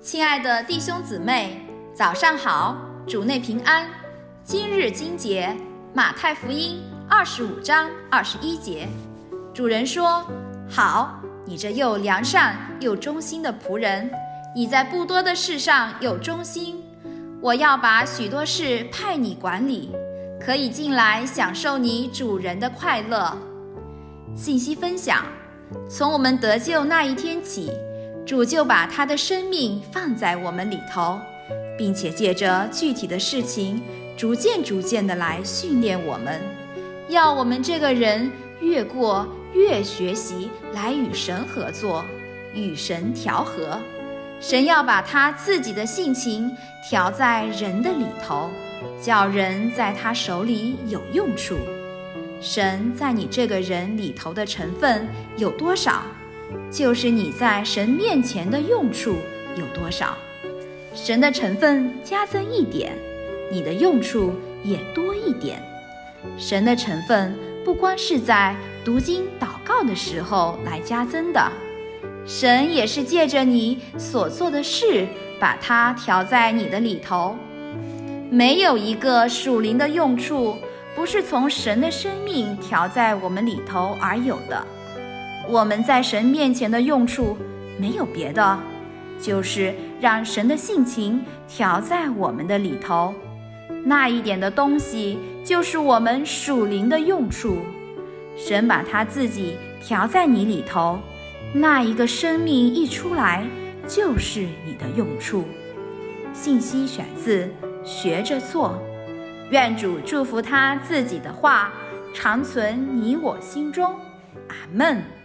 亲爱的弟兄姊妹，早上好，主内平安。今日经节，马太福音25章21节。主人说：好，你这又良善又忠心的仆人，你在不多的事上又忠心，我要把许多事派你管理，可以进来享受你主人的快乐。信息分享：从我们得救那一天起，主就把他的生命放在我们里头，并且借着具体的事情逐渐地来训练我们，要我们这个人越过越学习来与神合作，与神调和。神要把他自己的性情调在人的里头，叫人在他手里有用处。神在你这个人里头的成分有多少，就是你在神面前的用处有多少。神的成分加增一点，你的用处也多一点。神的成分不光是在读经祷告的时候来加增的，神也是借着你所做的事，把它调在你的里头。没有一个属灵的用处不是从神的生命调在我们里头而有的。我们在神面前的用处没有别的，就是让神的性情调在我们的里头。那一点的东西就是我们属灵的用处。神把他自己调在你里头，那一个生命一出来就是你的用处。信息选自学着做。愿主祝福他自己的话常存你我心中。阿们。